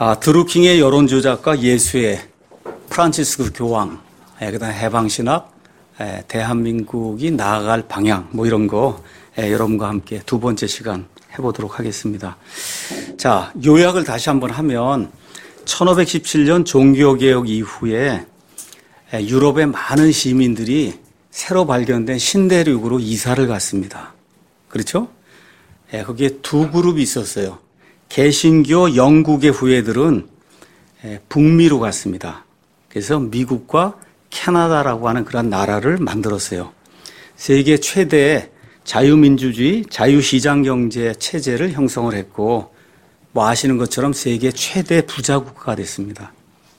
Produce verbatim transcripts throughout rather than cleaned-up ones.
아, 드루킹의 여론조작과 예수의 프란치스코 교황, 예, 그다음에 해방신학, 예, 대한민국이 나아갈 방향, 뭐 이런 거 예, 여러분과 함께 두 번째 시간 해보도록 하겠습니다. 자, 요약을 다시 한번 하면 천오백십칠 년 종교개혁 이후에 예, 유럽의 많은 시민들이 새로 발견된 신대륙으로 이사를 갔습니다. 그렇죠? 예, 거기에 두 그룹이 있었어요. 개신교 영국의 후예들은 북미로 갔습니다. 그래서 미국과 캐나다라고 하는 그런 나라를 만들었어요. 세계 최대의 자유민주주의, 자유시장경제 체제를 형성을 했고, 뭐 아시는 것처럼 세계 최대 부자국가가 됐습니다.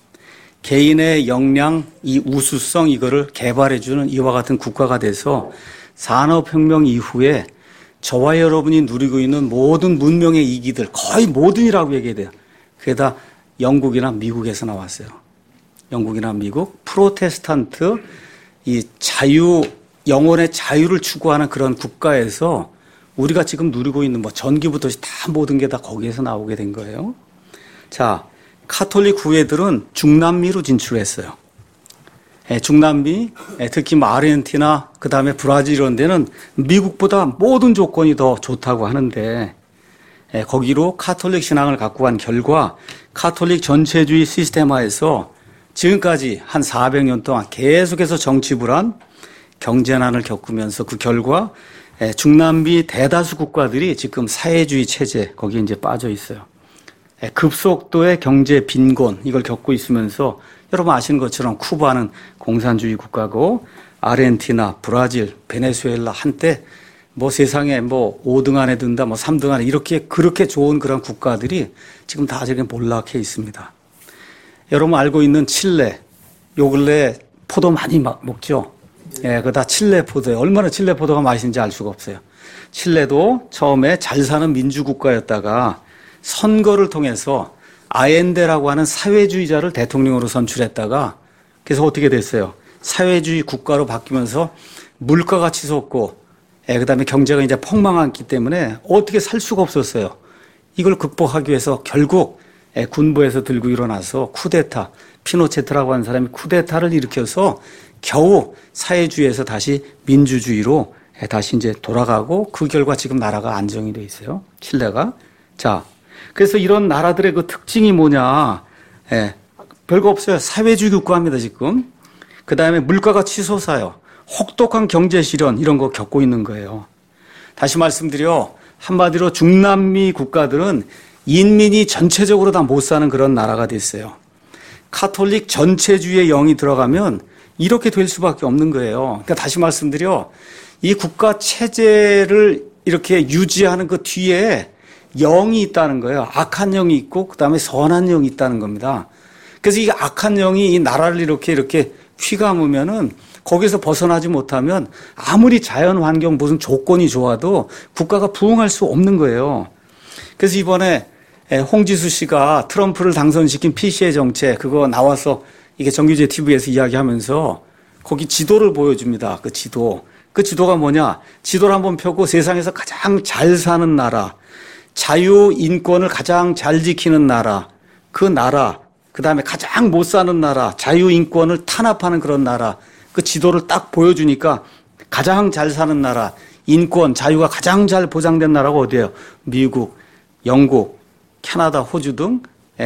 개인의 역량, 이 우수성 이거를 개발해주는 이와 같은 국가가 돼서 산업혁명 이후에 저와 여러분이 누리고 있는 모든 문명의 이기들, 거의 모든이라고 얘기해야 돼요. 그게 다 영국이나 미국에서 나왔어요. 영국이나 미국, 프로테스탄트, 이 자유, 영혼의 자유를 추구하는 그런 국가에서 우리가 지금 누리고 있는 뭐 전기부터 다 모든 게 다 거기에서 나오게 된 거예요. 자, 카톨릭 후예들은 중남미로 진출했어요. 중남미, 특히 아르헨티나, 그 다음에 브라질 이런 데는 미국보다 모든 조건이 더 좋다고 하는데 거기로 카톨릭 신앙을 갖고 간 결과 카톨릭 전체주의 시스템화에서 지금까지 한 사백 년 동안 계속해서 정치 불안, 경제난을 겪으면서 그 결과 중남미 대다수 국가들이 지금 사회주의 체제 거기에 이제 빠져 있어요. 급속도의 경제 빈곤 이걸 겪고 있으면서 여러분 아시는 것처럼 쿠바는 공산주의 국가고 아르헨티나, 브라질, 베네수엘라 한때 뭐 세상에 뭐 오 등 안에 든다, 뭐 삼 등 안에 이렇게 그렇게 좋은 그런 국가들이 지금 다 저기 몰락해 있습니다. 여러분 알고 있는 칠레, 요 근래 포도 많이 먹죠? 예, 그거 다 칠레 포도예요. 얼마나 칠레 포도가 맛있는지 알 수가 없어요. 칠레도 처음에 잘 사는 민주국가였다가 선거를 통해서 아엔데라고 하는 사회주의자를 대통령으로 선출했다가 그래서 어떻게 됐어요? 사회주의 국가로 바뀌면서 물가가 치솟고 예, 그다음에 경제가 이제 폭망했기 때문에 어떻게 살 수가 없었어요. 이걸 극복하기 위해서 결국 예, 군부에서 들고 일어나서 쿠데타, 피노체트라고 하는 사람이 쿠데타를 일으켜서 겨우 사회주의에서 다시 민주주의로 예, 다시 이제 돌아가고 그 결과 지금 나라가 안정이 돼 있어요. 칠레가. 자, 그래서 이런 나라들의 그 특징이 뭐냐. 예, 별거 없어요. 사회주의 국가입니다, 지금. 그 다음에 물가가 치솟아요. 혹독한 경제 실현 이런 거 겪고 있는 거예요. 다시 말씀드려 한마디로 중남미 국가들은 인민이 전체적으로 다 못 사는 그런 나라가 됐어요. 카톨릭 전체주의의 영이 들어가면 이렇게 될 수밖에 없는 거예요. 그러니까 다시 말씀드려 이 국가 체제를 이렇게 유지하는 그 뒤에 영이 있다는 거예요. 악한 영이 있고 그다음에 선한 영이 있다는 겁니다. 그래서 이 악한 영이 이 나라를 이렇게 이렇게 휘감으면은 거기서 벗어나지 못하면 아무리 자연 환경 무슨 조건이 좋아도 국가가 부흥할 수 없는 거예요. 그래서 이번에 홍지수 씨가 트럼프를 당선시킨 피시의 정책 그거 나와서 이게 정규제 티비에서 이야기하면서 거기 지도를 보여줍니다. 그 지도. 그 지도가 뭐냐? 지도를 한번 펴고 세상에서 가장 잘 사는 나라, 자유 인권을 가장 잘 지키는 나라, 그 나라, 그 다음에 가장 못 사는 나라, 자유 인권을 탄압하는 그런 나라, 그 지도를 딱 보여주니까 가장 잘 사는 나라, 인권, 자유가 가장 잘 보장된 나라가 어디예요? 미국, 영국, 캐나다, 호주 등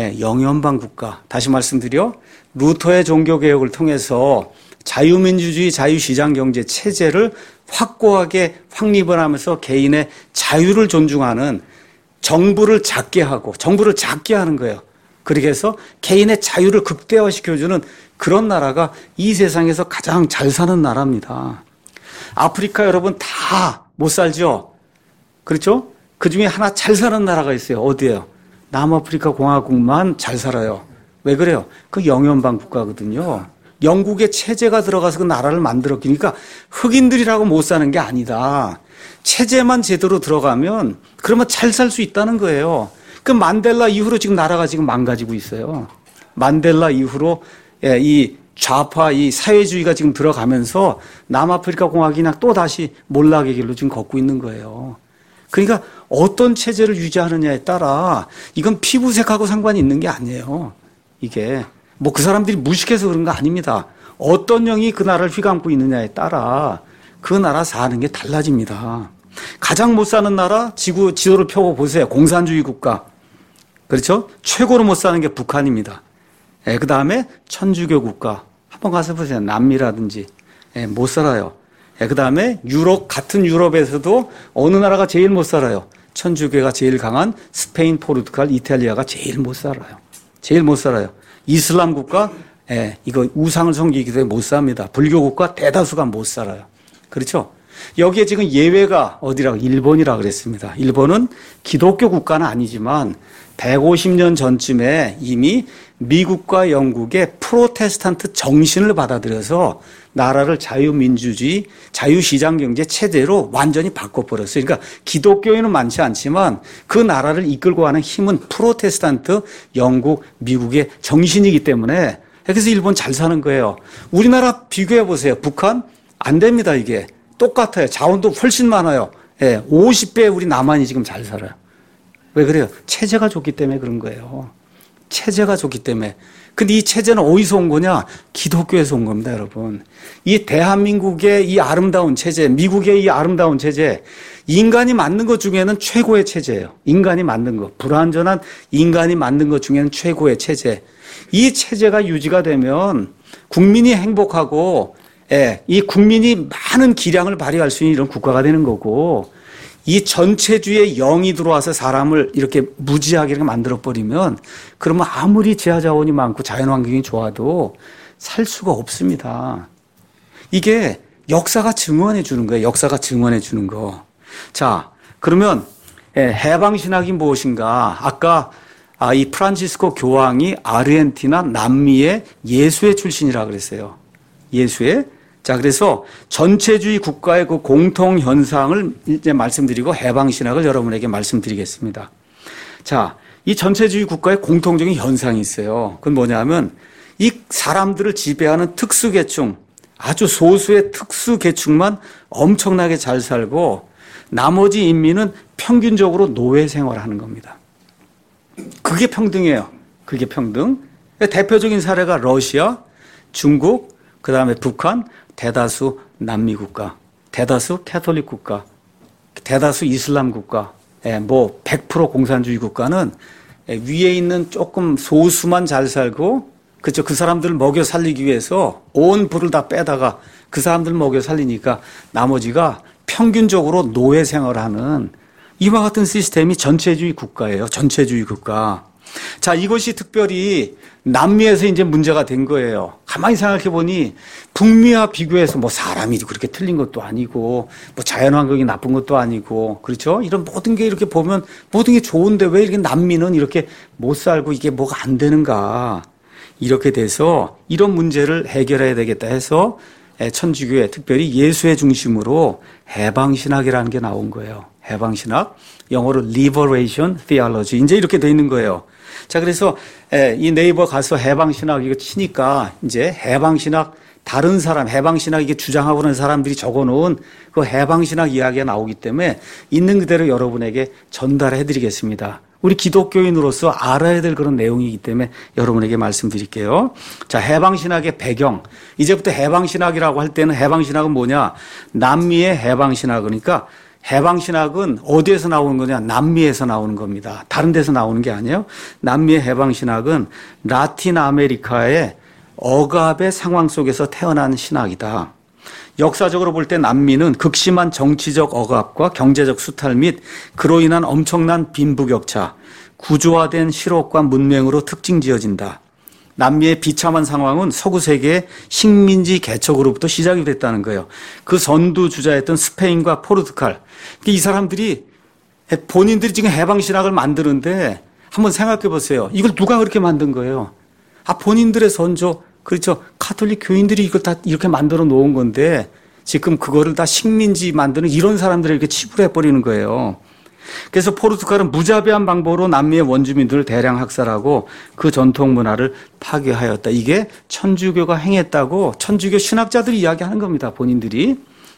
영연방 국가. 다시 말씀드려 루터의 종교개혁을 통해서 자유민주주의, 자유시장경제 체제를 확고하게 확립을 하면서 개인의 자유를 존중하는 정부를 작게 하고 정부를 작게 하는 거예요. 그렇게 해서 개인의 자유를 극대화시켜주는 그런 나라가 이 세상에서 가장 잘 사는 나라입니다. 아프리카 여러분 다 못 살죠? 그렇죠? 그 중에 하나 잘 사는 나라가 있어요. 어디예요? 남아프리카 공화국만 잘 살아요. 왜 그래요? 그 영연방 국가거든요. 영국의 체제가 들어가서 그 나라를 만들었으니까 흑인들이라고 못 사는 게 아니다. 체제만 제대로 들어가면 그러면 잘 살 수 있다는 거예요. 그 만델라 이후로 지금 나라가 지금 망가지고 있어요. 만델라 이후로 이 좌파 이 사회주의가 지금 들어가면서 남아프리카 공화국이나 또 다시 몰락의 길로 지금 걷고 있는 거예요. 그러니까 어떤 체제를 유지하느냐에 따라 이건 피부색하고 상관이 있는 게 아니에요. 이게 뭐 그 사람들이 무식해서 그런 거 아닙니다. 어떤 영이 그 나라를 휘감고 있느냐에 따라 그 나라 사는 게 달라집니다. 가장 못 사는 나라 지구 지도를 펴보세요. 공산주의 국가. 그렇죠? 최고로 못 사는 게 북한입니다. 예, 그 다음에 천주교 국가. 한번 가서 보세요. 남미라든지. 예, 못 살아요. 예, 그 다음에 유럽, 같은 유럽에서도 어느 나라가 제일 못 살아요. 천주교가 제일 강한 스페인, 포르투갈, 이탈리아가 제일 못 살아요. 제일 못 살아요. 이슬람 국가, 예, 이거 우상을 섬기기 때문에 못 삽니다. 불교 국가 대다수가 못 살아요. 그렇죠? 여기에 지금 예외가 어디라고? 일본이라 그랬습니다. 일본은 기독교 국가는 아니지만 백오십 년 전쯤에 이미 미국과 영국의 프로테스탄트 정신을 받아들여서 나라를 자유민주주의, 자유시장경제 체제로 완전히 바꿔버렸어요. 그러니까 기독교인은 많지 않지만 그 나라를 이끌고 가는 힘은 프로테스탄트 영국, 미국의 정신이기 때문에 그래서 일본 잘 사는 거예요. 우리나라 비교해 보세요. 북한 안 됩니다. 이게 똑같아요. 자원도 훨씬 많아요. 예, 오십 배 우리 남한이 지금 잘 살아요. 왜 그래요? 체제가 좋기 때문에 그런 거예요. 체제가 좋기 때문에. 근데 이 체제는 어디서 온 거냐? 기독교에서 온 겁니다, 여러분. 이 대한민국의 이 아름다운 체제, 미국의 이 아름다운 체제, 인간이 만든 것 중에는 최고의 체제예요. 인간이 만든 것. 불완전한 인간이 만든 것 중에는 최고의 체제. 이 체제가 유지가 되면 국민이 행복하고, 예, 이 국민이 많은 기량을 발휘할 수 있는 이런 국가가 되는 거고, 이 전체주의의 영이 들어와서 사람을 이렇게 무지하게 이렇게 만들어버리면 그러면 아무리 지하자원이 많고 자연환경이 좋아도 살 수가 없습니다. 이게 역사가 증언해 주는 거예요. 역사가 증언해 주는 거. 자, 그러면 해방신학이 무엇인가? 아까 이 프란치스코 교황이 아르헨티나, 남미의 예수회 출신이라 그랬어요. 예수회. 자, 그래서 전체주의 국가의 그 공통 현상을 이제 말씀드리고 해방신학을 여러분에게 말씀드리겠습니다. 자, 이 전체주의 국가의 공통적인 현상이 있어요. 그건 뭐냐면 이 사람들을 지배하는 특수계층, 아주 소수의 특수계층만 엄청나게 잘 살고 나머지 인민은 평균적으로 노예 생활을 하는 겁니다. 그게 평등이에요. 그게 평등. 대표적인 사례가 러시아, 중국, 그 다음에 북한, 대다수 남미 국가, 대다수 캐톨릭 국가, 대다수 이슬람 국가, 예, 뭐 백 퍼센트 공산주의 국가는 위에 있는 조금 소수만 잘 살고, 그렇죠. 그 사람들을 먹여 살리기 위해서 온 부를 다 빼다가 그 사람들 먹여 살리니까 나머지가 평균적으로 노예 생활하는 이와 같은 시스템이 전체주의 국가예요. 전체주의 국가. 자, 이것이 특별히 남미에서 이제 문제가 된 거예요. 가만히 생각해 보니 북미와 비교해서 뭐 사람이 그렇게 틀린 것도 아니고 뭐 자연환경이 나쁜 것도 아니고 그렇죠? 이런 모든 게 이렇게 보면 모든 게 좋은데 왜 이렇게 남미는 이렇게 못 살고 이게 뭐가 안 되는가. 이렇게 돼서 이런 문제를 해결해야 되겠다 해서 천주교에 특별히 예수의 중심으로 해방신학이라는 게 나온 거예요. 해방신학. 영어로 Liberation Theology. 이제 이렇게 돼 있는 거예요. 자, 그래서 이 네이버 가서 해방신학 이거 치니까 이제 해방신학 다른 사람, 해방신학 이게 주장하고 있는 사람들이 적어 놓은 그 해방신학 이야기가 나오기 때문에 있는 그대로 여러분에게 전달해 드리겠습니다. 우리 기독교인으로서 알아야 될 그런 내용이기 때문에 여러분에게 말씀드릴게요. 자, 해방신학의 배경. 이제부터 해방신학이라고 할 때는 해방신학은 뭐냐? 남미의 해방신학. 그러니까 해방신학은 어디에서 나오는 거냐? 남미에서 나오는 겁니다. 다른 데서 나오는 게 아니에요. 남미의 해방신학은 라틴 아메리카의 억압의 상황 속에서 태어난 신학이다. 역사적으로 볼 때 남미는 극심한 정치적 억압과 경제적 수탈 및 그로 인한 엄청난 빈부격차, 구조화된 실업과 문맹으로 특징 지어진다. 남미의 비참한 상황은 서구 세계의 식민지 개척으로부터 시작이 됐다는 거예요. 그 선두주자였던 스페인과 포르투갈. 이 사람들이 본인들이 지금 해방신학을 만드는데 한번 생각해 보세요. 이걸 누가 그렇게 만든 거예요? 아, 본인들의 선조, 그렇죠. 가톨릭 교인들이 이걸 다 이렇게 만들어 놓은 건데 지금 그거를 다 식민지 만드는 이런 사람들을 이렇게 치부해 버리는 거예요. 그래서 포르투갈은 무자비한 방법으로 남미의 원주민들을 대량 학살하고 그 전통 문화를 파괴하였다. 이게 천주교가 행했다고 천주교 신학자들이 이야기하는 겁니다. 본인들이.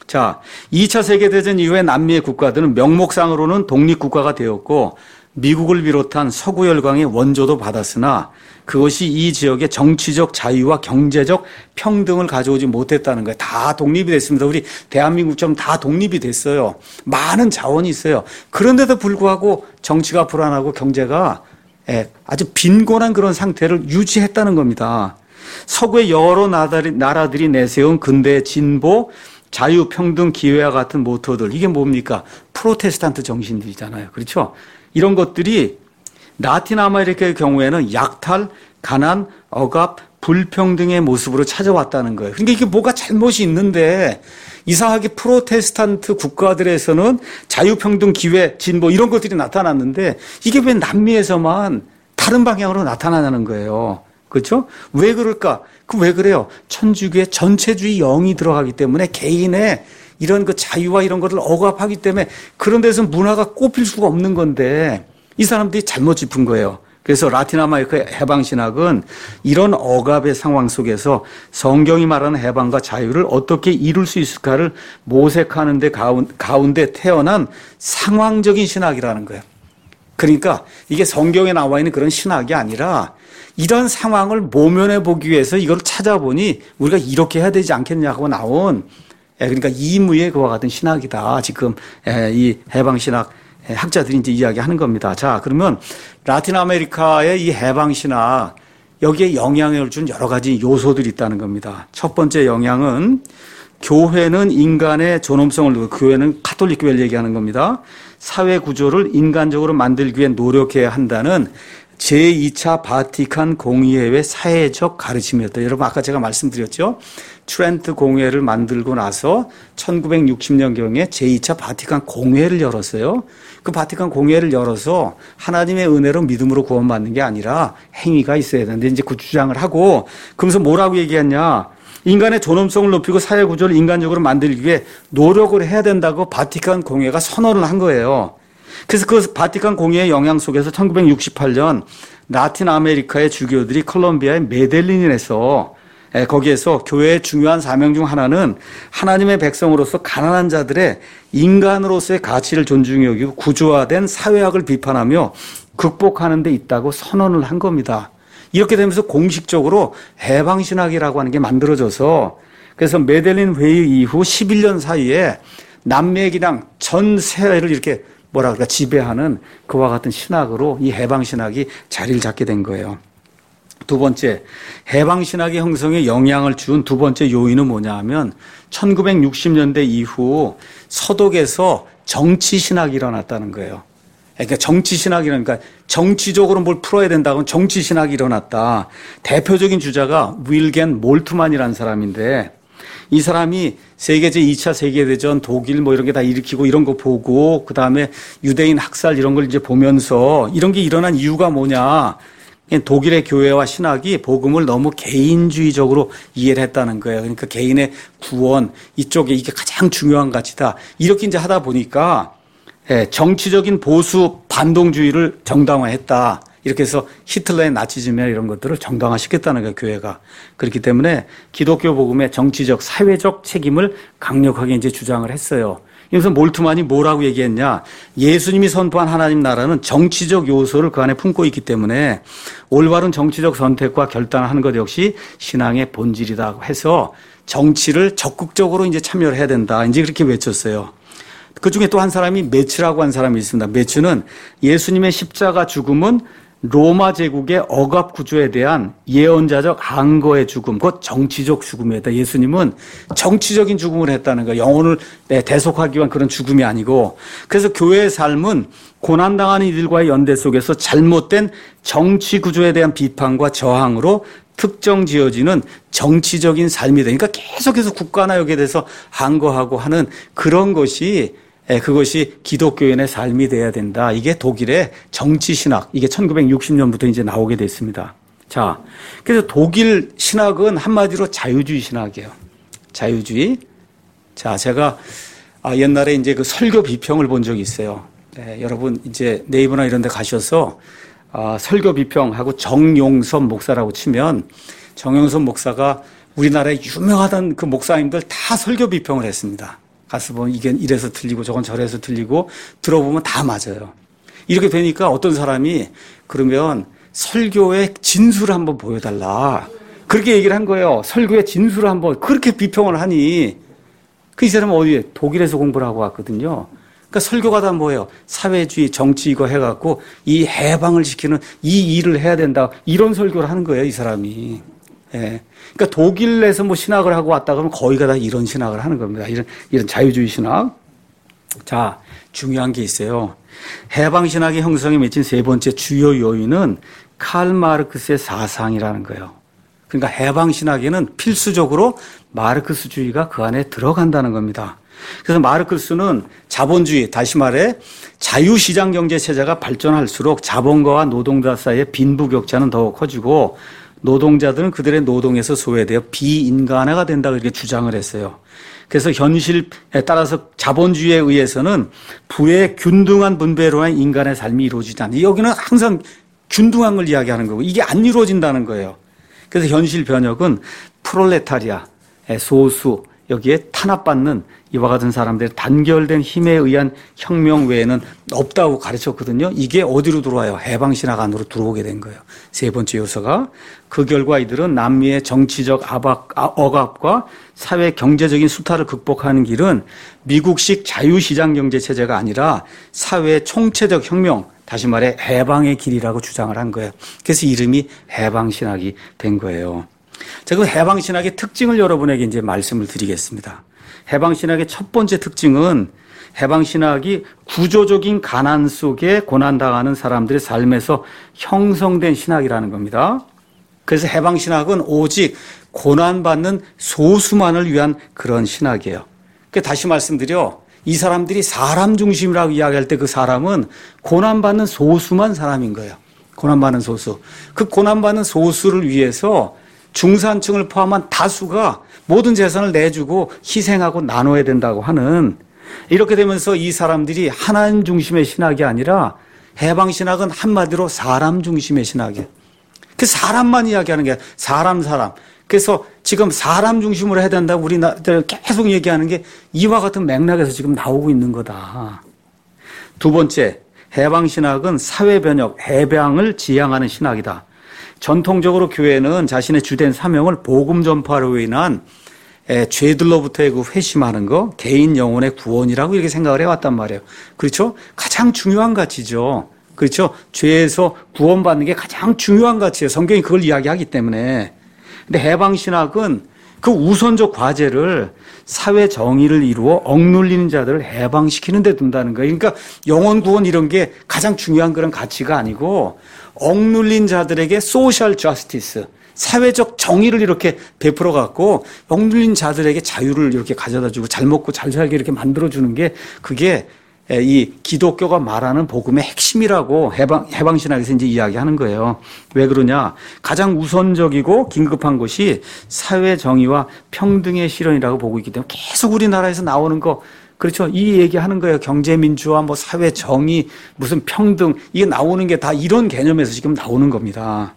자, 이 차 세계대전 이후에 남미의 국가들은 명목상으로는 독립국가가 되었고 미국을 비롯한 서구 열강의 원조도 받았으나 그것이 이 지역의 정치적 자유와 경제적 평등을 가져오지 못했다는 거예요. 다 독립이 됐습니다. 우리 대한민국처럼 다 독립이 됐어요. 많은 자원이 있어요. 그런데도 불구하고 정치가 불안하고 경제가 아주 빈곤한 그런 상태를 유지했다는 겁니다. 서구의 여러 나라들이, 나라들이 내세운 근대의 진보, 자유, 평등, 기회와 같은 모토들, 이게 뭡니까? 프로테스탄트 정신들이잖아요. 그렇죠? 이런 것들이 라틴 아메리카의 경우에는 약탈, 가난, 억압, 불평등의 모습으로 찾아왔다는 거예요. 그러니까 이게 뭐가 잘못이 있는데 이상하게 프로테스탄트 국가들에서는 자유평등, 기회, 진보 이런 것들이 나타났는데 이게 왜 남미에서만 다른 방향으로 나타나냐는 거예요. 그렇죠? 왜 그럴까? 그 왜 그래요? 천주교의 전체주의 영이 들어가기 때문에 개인의 이런 그 자유와 이런 것을 억압하기 때문에 그런 데서 문화가 꼽힐 수가 없는 건데 이 사람들이 잘못 짚은 거예요. 그래서 라틴 아메리카의 해방신학은 이런 억압의 상황 속에서 성경이 말하는 해방과 자유를 어떻게 이룰 수 있을까를 모색하는 데 가운데 태어난 상황적인 신학이라는 거예요. 그러니까 이게 성경에 나와 있는 그런 신학이 아니라 이런 상황을 모면해 보기 위해서 이걸 찾아보니 우리가 이렇게 해야 되지 않겠냐고 나온 그러니까 이무의 그와 같은 신학이다. 지금 이 해방신학 학자들이 이제 이야기하는 겁니다. 자, 그러면 라틴 아메리카의 이 해방신학 여기에 영향을 준 여러 가지 요소들이 있다는 겁니다. 첫 번째 영향은 교회는 인간의 존엄성을 두고 교회는 가톨릭 교회를 얘기하는 겁니다. 사회 구조를 인간적으로 만들기 위해 노력해야 한다는 제이 차 바티칸 공의회의 사회적 가르침이었다. 여러분 아까 제가 말씀드렸죠. 트렌트 공회를 만들고 나서 천구백육십 년경에 제이 차 바티칸 공회를 열었어요. 그 바티칸 공회를 열어서 하나님의 은혜로 믿음으로 구원받는 게 아니라 행위가 있어야 되는데 이제 그 주장을 하고 그러면서 뭐라고 얘기했냐. 인간의 존엄성을 높이고 사회 구조를 인간적으로 만들기 위해 노력을 해야 된다고 바티칸 공회가 선언을 한 거예요. 그래서 그 바티칸 공회의 영향 속에서 천구백육십팔 년 라틴 아메리카의 주교들이 콜롬비아의 메델린에서 거기에서 교회의 중요한 사명 중 하나는 하나님의 백성으로서 가난한 자들의 인간으로서의 가치를 존중히 여기고 구조화된 사회학을 비판하며 극복하는 데 있다고 선언을 한 겁니다. 이렇게 되면서 공식적으로 해방신학이라고 하는 게 만들어져서 그래서 메델린 회의 이후 십일 년 사이에 남미의 그냥 전 세계를 이렇게 뭐라 그럴까 지배하는 그와 같은 신학으로 이 해방신학이 자리를 잡게 된 거예요. 두 번째, 해방신학의 형성에 영향을 준 두 번째 요인은 뭐냐 하면 천구백육십 년대 이후 서독에서 정치신학이 일어났다는 거예요. 그러니까 정치신학이라니까 정치적으로 뭘 풀어야 된다고 하면 정치신학이 일어났다. 대표적인 주자가 윌겐 몰트만이라는 사람인데 이 사람이 세계 제이 차 세계대전 독일 뭐 이런 게 다 일으키고 이런 거 보고 그다음에 유대인 학살 이런 걸 이제 보면서 이런 게 일어난 이유가 뭐냐. 독일의 교회와 신학이 복음을 너무 개인주의적으로 이해를 했다는 거예요. 그러니까 개인의 구원 이쪽에 이게 가장 중요한 가치다. 이렇게 이제 하다 보니까 정치적인 보수 반동주의를 정당화했다. 이렇게 해서 히틀러의 나치즘이나 이런 것들을 정당화시켰다는 거예요, 교회가. 그렇기 때문에 기독교 복음의 정치적, 사회적 책임을 강력하게 이제 주장을 했어요. 그래서 몰트만이 뭐라고 얘기했냐. 예수님이 선포한 하나님 나라는 정치적 요소를 그 안에 품고 있기 때문에 올바른 정치적 선택과 결단을 하는 것 역시 신앙의 본질이라고 해서 정치를 적극적으로 이제 참여를 해야 된다. 이제 그렇게 외쳤어요. 그 중에 또 한 사람이 메츠라고 한 사람이 있습니다. 메츠는 예수님의 십자가 죽음은 로마 제국의 억압 구조에 대한 예언자적 항거의 죽음, 곧 정치적 죽음이었다. 예수님은 정치적인 죽음을 했다는 거예요. 영혼을 대속하기 위한 그런 죽음이 아니고. 그래서 교회의 삶은 고난당하는 이들과의 연대 속에서 잘못된 정치 구조에 대한 비판과 저항으로 특정 지어지는 정치적인 삶이 되니까 계속해서 국가나 여기에 대해서 항거하고 하는 그런 것이 그것이 기독교인의 삶이 돼야 된다. 이게 독일의 정치신학, 이게 천구백육십 년부터 이제 나오게 됐습니다. 자, 그래서 독일 신학은 한마디로 자유주의 신학이에요. 자유주의. 자, 제가 옛날에 이제 그 설교 비평을 본 적이 있어요. 네, 여러분 이제 네이버나 이런 데 가셔서 아, 설교 비평하고 정용섭 목사라고 치면 정용섭 목사가 우리나라에 유명하던 그 목사님들 다 설교 비평을 했습니다. 가서 보면 이게 이래서 틀리고 저건 저래서 틀리고 들어보면 다 맞아요. 이렇게 되니까 어떤 사람이 그러면 설교의 진술을 한번 보여달라. 그렇게 얘기를 한 거예요. 설교의 진술을 한번 그렇게 비평을 하니 그 이 사람은 어디에 독일에서 공부를 하고 왔거든요. 그러니까 설교가 다 뭐예요? 사회주의, 정치 이거 해갖고 이 해방을 시키는 이 일을 해야 된다. 이런 설교를 하는 거예요, 이 사람이. 예. 그러니까 독일에서 뭐 신학을 하고 왔다 그러면 거의가 다 이런 신학을 하는 겁니다. 이런, 이런 자유주의 신학. 자, 중요한 게 있어요. 해방신학의 형성에 맺힌 세 번째 주요 요인은 칼 마르크스의 사상이라는 거예요. 그러니까 해방신학에는 필수적으로 마르크스주의가 그 안에 들어간다는 겁니다. 그래서 마르크스는 자본주의, 다시 말해 자유시장 경제 체제가 발전할수록 자본가와 노동자 사이의 빈부격차는 더욱 커지고 노동자들은 그들의 노동에서 소외되어 비인간화가 된다고 이렇게 주장을 했어요. 그래서 현실에 따라서 자본주의에 의해서는 부의 균등한 분배로 한 인간의 삶이 이루어지지 않는다. 여기는 항상 균등한 걸 이야기하는 거고 이게 안 이루어진다는 거예요. 그래서 현실 번역은 프롤레타리아, 소수, 여기에 탄압받는 이와 같은 사람들의 단결된 힘에 의한 혁명 외에는 없다고 가르쳤거든요. 이게 어디로 들어와요? 해방신학 안으로 들어오게 된 거예요. 세 번째 요소가. 그 결과 이들은 남미의 정치적 압박, 억압과 사회 경제적인 수탈을 극복하는 길은 미국식 자유시장 경제 체제가 아니라 사회 총체적 혁명, 다시 말해 해방의 길이라고 주장을 한 거예요. 그래서 이름이 해방신학이 된 거예요. 자, 그 해방신학의 특징을 여러분에게 이제 말씀을 드리겠습니다. 해방신학의 첫 번째 특징은 해방신학이 구조적인 가난 속에 고난당하는 사람들의 삶에서 형성된 신학이라는 겁니다. 그래서 해방신학은 오직 고난받는 소수만을 위한 그런 신학이에요. 그러니까 다시 말씀드려 이 사람들이 사람 중심이라고 이야기할 때 그 사람은 고난받는 소수만 사람인 거예요. 고난받는 소수. 그 고난받는 소수를 위해서 중산층을 포함한 다수가 모든 재산을 내주고 희생하고 나눠야 된다고 하는, 이렇게 되면서 이 사람들이 하나님 중심의 신학이 아니라 해방신학은 한마디로 사람 중심의 신학이에요. 그 사람만 이야기하는 게 사람 사람. 그래서 지금 사람 중심으로 해야 된다고 우리나라 계속 얘기하는 게 이와 같은 맥락에서 지금 나오고 있는 거다. 두 번째, 해방신학은 사회변혁, 해방을 지향하는 신학이다. 전통적으로 교회는 자신의 주된 사명을 복음 전파로 인한 죄들로부터의 그 회심하는 거, 개인 영혼의 구원이라고 이렇게 생각을 해왔단 말이에요. 그렇죠? 가장 중요한 가치죠. 그렇죠? 죄에서 구원받는 게 가장 중요한 가치예요. 성경이 그걸 이야기하기 때문에. 근데 해방신학은 그 우선적 과제를 사회 정의를 이루어 억눌리는 자들을 해방시키는 데 둔다는 거예요. 그러니까 영혼 구원 이런 게 가장 중요한 그런 가치가 아니고 억눌린 자들에게 소셜 저스티스, 사회적 정의를 이렇게 베풀어 갖고 억눌린 자들에게 자유를 이렇게 가져다 주고 잘 먹고 잘 살게 이렇게 만들어 주는 게 그게 이 기독교가 말하는 복음의 핵심이라고 해방, 해방신학에서 이제 이야기하는 거예요. 왜 그러냐? 가장 우선적이고 긴급한 것이 사회 정의와 평등의 실현이라고 보고 있기 때문에 계속 우리나라에서 나오는 거, 그렇죠? 이 얘기하는 거예요. 경제민주화, 뭐 사회 정의, 무슨 평등, 이게 나오는 게 다 이런 개념에서 지금 나오는 겁니다.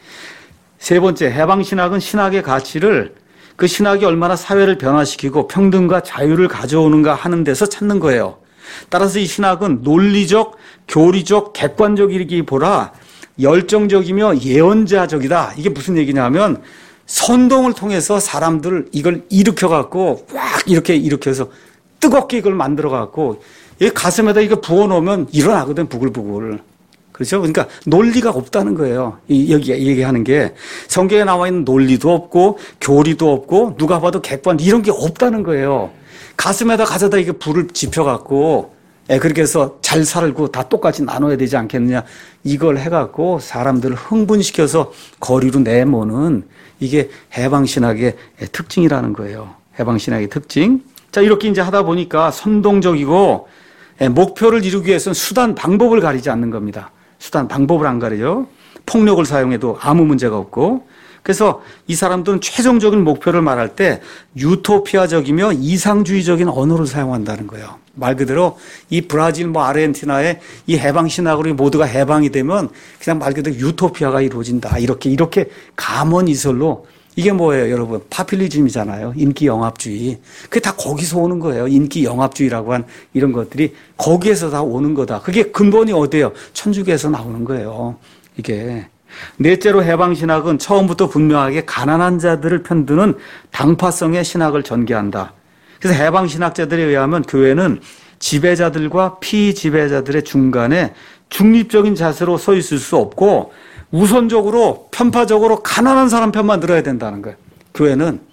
세 번째, 해방신학은 신학의 가치를 그 신학이 얼마나 사회를 변화시키고 평등과 자유를 가져오는가 하는 데서 찾는 거예요. 따라서 이 신학은 논리적, 교리적, 객관적이기보다 열정적이며 예언자적이다. 이게 무슨 얘기냐면 선동을 통해서 사람들 이걸 일으켜갖고 꽉 이렇게 일으켜서 뜨겁게 이걸 만들어갖고 가슴에다 이거 부어놓으면 일어나거든, 부글부글. 그렇죠? 그러니까 논리가 없다는 거예요. 여기 얘기하는 게 성경에 나와 있는 논리도 없고 교리도 없고 누가 봐도 객관 이런 게 없다는 거예요. 가슴에다 가져다 이게 불을 지펴갖고, 예, 그렇게 해서 잘 살고 다 똑같이 나눠야 되지 않겠느냐. 이걸 해갖고 사람들을 흥분시켜서 거리로 내모는 이게 해방신학의 특징이라는 거예요. 해방신학의 특징. 자, 이렇게 이제 하다 보니까 선동적이고, 예, 목표를 이루기 위해서는 수단, 방법을 가리지 않는 겁니다. 수단, 방법을 안 가리죠. 폭력을 사용해도 아무 문제가 없고. 그래서 이 사람들은 최종적인 목표를 말할 때 유토피아적이며 이상주의적인 언어를 사용한다는 거예요. 말 그대로 이 브라질 뭐 아르헨티나의 이 해방신학으로 모두가 해방이 되면 그냥 말 그대로 유토피아가 이루어진다. 이렇게 이렇게 감언이설로 이게 뭐예요, 여러분? 파퓰리즘이잖아요. 인기 영합주의. 그게 다 거기서 오는 거예요. 인기 영합주의라고 한 이런 것들이 거기에서 다 오는 거다. 그게 근본이 어디예요? 천주교에서 나오는 거예요. 이게. 넷째로 해방신학은 처음부터 분명하게 가난한 자들을 편드는 당파성의 신학을 전개한다. 그래서 해방신학자들에 의하면 교회는 지배자들과 피지배자들의 중간에 중립적인 자세로 서 있을 수 없고 우선적으로 편파적으로 가난한 사람 편만 들어야 된다는 거예요. 교회는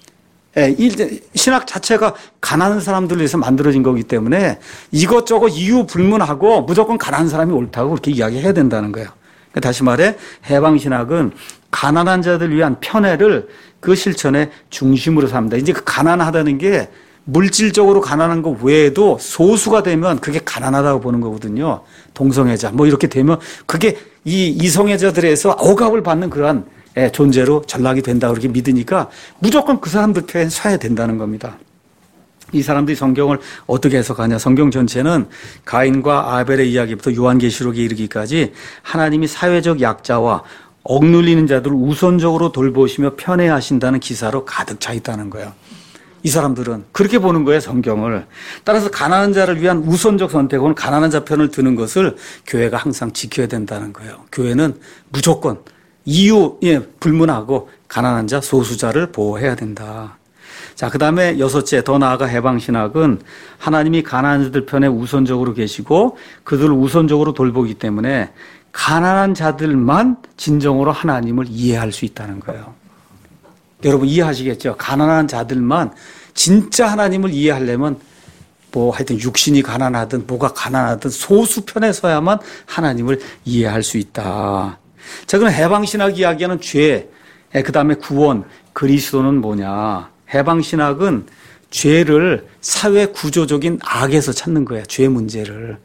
신학 자체가 가난한 사람들을 위해서 만들어진 거기 때문에 이것저것 이유 불문하고 무조건 가난한 사람이 옳다고 그렇게 이야기해야 된다는 거예요. 다시 말해 해방신학은 가난한 자들을 위한 편애를 그 실천의 중심으로 삼다. 이제 그 가난하다는 게 물질적으로 가난한 것 외에도 소수가 되면 그게 가난하다고 보는 거거든요. 동성애자 뭐 이렇게 되면 그게 이 이성애자들에서 억압을 받는 그러한 존재로 전락이 된다고 그렇게 믿으니까 무조건 그 사람들 편에 서야 된다는 겁니다. 이 사람들이 성경을 어떻게 해석하냐. 성경 전체는 가인과 아벨의 이야기부터 요한계시록에 이르기까지 하나님이 사회적 약자와 억눌리는 자들을 우선적으로 돌보시며 편애하신다는 기사로 가득 차 있다는 거예요. 이 사람들은 그렇게 보는 거예요, 성경을. 따라서 가난한 자를 위한 우선적 선택은 가난한 자 편을 드는 것을 교회가 항상 지켜야 된다는 거예요. 교회는 무조건 이유에 불문하고 가난한 자, 소수자를 보호해야 된다. 자, 그 다음에 여섯째, 더 나아가 해방신학은 하나님이 가난한 자들 편에 우선적으로 계시고 그들을 우선적으로 돌보기 때문에 가난한 자들만 진정으로 하나님을 이해할 수 있다는 거예요. 여러분 이해하시겠죠? 가난한 자들만 진짜 하나님을 이해하려면 뭐 하여튼 육신이 가난하든 뭐가 가난하든 소수 편에 서야만 하나님을 이해할 수 있다. 자, 그럼 해방신학 이야기하는 죄, 그 다음에 구원, 그리스도는 뭐냐? 해방신학은 죄를 사회 구조적인 악에서 찾는 거예요. 죄 문제를.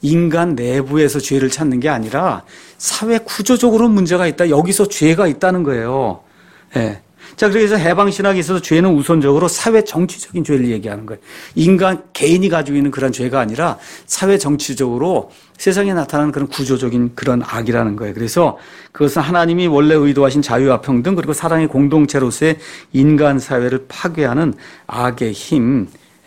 인간 내부에서 죄를 찾는 게 아니라 사회 구조적으로 문제가 있다. 여기서 죄가 있다는 거예요. 예. 자, 그래서 해방신학에 있어서 죄는 우선적으로 사회 정치적인 죄를 얘기하는 거예요. 인간 개인이 가지고 있는 그런 죄가 아니라 사회 정치적으로 세상에 나타나는 그런 구조적인 그런 악이라는 거예요. 그래서 그것은 하나님이 원래 의도하신 자유와 평등 그리고 사랑의 공동체로서의 인간 사회를 파괴하는 악의 힘,